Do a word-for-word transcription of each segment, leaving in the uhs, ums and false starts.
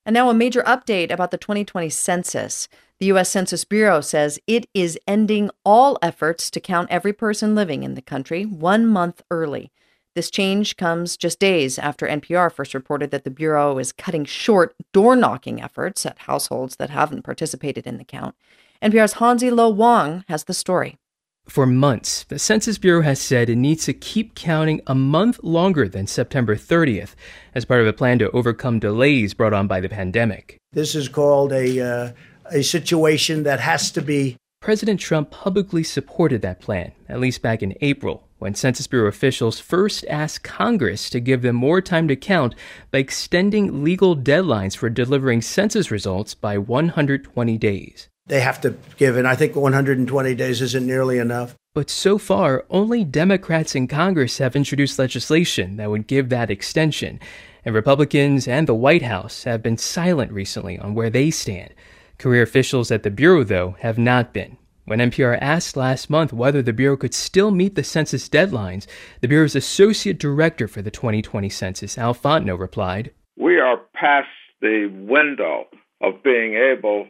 And now a major update about the twenty twenty census. The U S Census Bureau says it is ending all efforts to count every person living in the country one month early. This change comes just days after N P R first reported that the Bureau is cutting short door-knocking efforts at households that haven't participated in the count. N P R's Hansi Lo Wang has the story. For months, the Census Bureau has said it needs to keep counting a month longer than September thirtieth as part of a plan to overcome delays brought on by the pandemic. This is called a, uh, a situation that has to be. President Trump publicly supported that plan, at least back in April, when Census Bureau officials first asked Congress to give them more time to count by extending legal deadlines for delivering census results by one hundred twenty days. They have to give, and I think one hundred twenty days isn't nearly enough. But so far, only Democrats in Congress have introduced legislation that would give that extension, and Republicans and the White House have been silent recently on where they stand. Career officials at the Bureau, though, have not been. When N P R asked last month whether the Bureau could still meet the census deadlines, the Bureau's Associate Director for the twenty twenty census, Al Fontenot, replied, "We are past the window of being able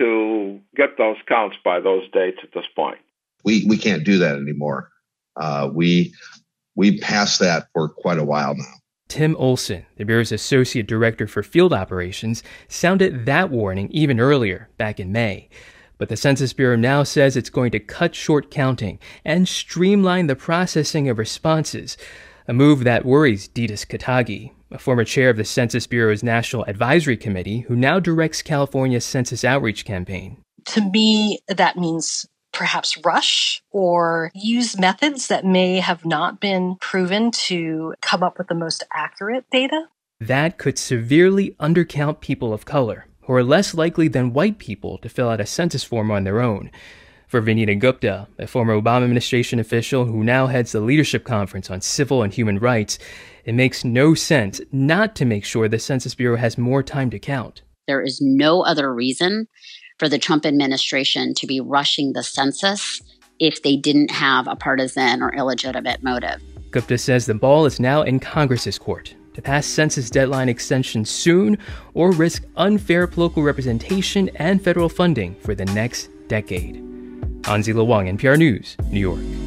to get those counts by those dates at this point. We we can't do that anymore. Uh, we we passed that for quite a while now." Tim Olson, the Bureau's Associate Director for Field Operations, sounded that warning even earlier, back in May. But the Census Bureau now says it's going to cut short counting and streamline the processing of responses, a move that worries Didas Katagi, a former chair of the Census Bureau's National Advisory Committee, who now directs California's census outreach campaign. To me, that means perhaps rush or use methods that may have not been proven to come up with the most accurate data. That could severely undercount people of color, who are less likely than white people to fill out a census form on their own. For Vanita Gupta, a former Obama administration official who now heads the Leadership Conference on Civil and Human Rights, it makes no sense not to make sure the Census Bureau has more time to count. There is no other reason for the Trump administration to be rushing the census if they didn't have a partisan or illegitimate motive. Gupta says the ball is now in Congress's court to pass census deadline extensions soon or risk unfair local representation and federal funding for the next decade. Hansi Lo Wang, N P R News, New York.